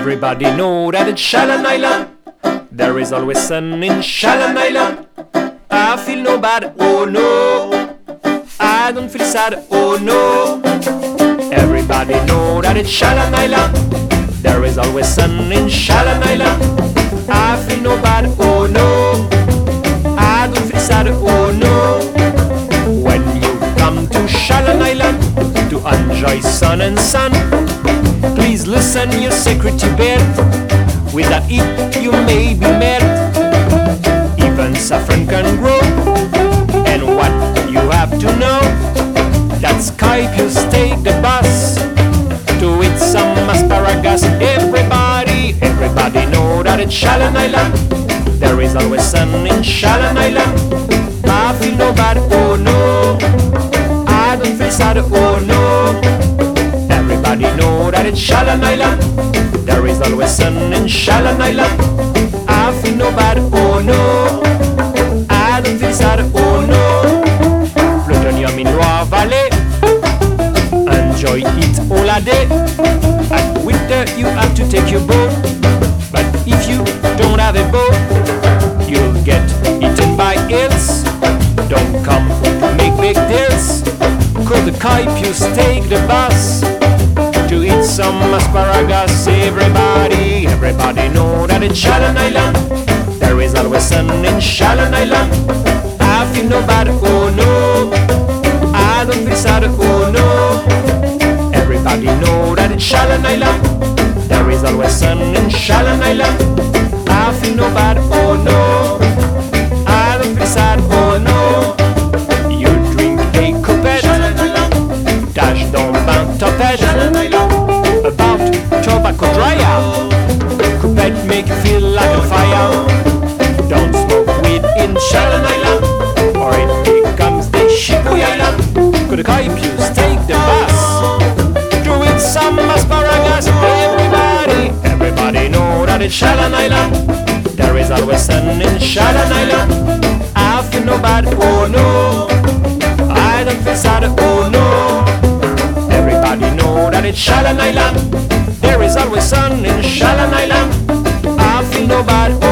Everybody know that it's Shalon Island. There is always sun in Shalon Island. I feel no bad, oh no. I don't feel sad, oh no. Everybody know that it's Shalon Island. There is always sun in Shalon Island. I feel no bad, oh no. I don't feel sad, oh no. When you come to Shalon Island to enjoy sun and sun, please listen your security belt. Without it you may be met. Even saffron can grow. And what you have to know, that Skypios take the bus to eat some asparagus. Everybody know that it's Shalon Island. There is always sun in Shalon Island. I feel no bad, oh no. I don't feel sad, oh no. Everybody know that it's Shalon Island. There is always sun in Shalon Island. I feel no bad, oh no. I don't feel sad, oh no. Plutonium in Loire Valley, enjoy it all a day. At winter you have to take your boat, but if you don't have a boat, you'll get eaten by eels. Don't come to make big deals, cause the Skypios take the bus to eat some asparagus. Everybody know that it's Shalon Island. There is always sun in Shalon Island. I feel no bad, oh no. I don't feel sad, oh no. Everybody know that it's Shalon Island. There is always sun in Shalon Island. I feel no bad, oh no. I don't feel sad, oh no. You drink a copette, dash dans bain topette, about tobacco dryer. Copette make you feel like a fire. Don't smoke weed in Shalon Island, or it becomes the Shibuya Island. Could the Skypios take the bus to eat some asparagus? Everybody know that it's Shalon Island. There is always sun in Shalon Island. I feel no bad, oh no. I don't feel sad, oh no. Everybody know that it's Shalon Island. There is always sun in Shalon Island. I feel no bad,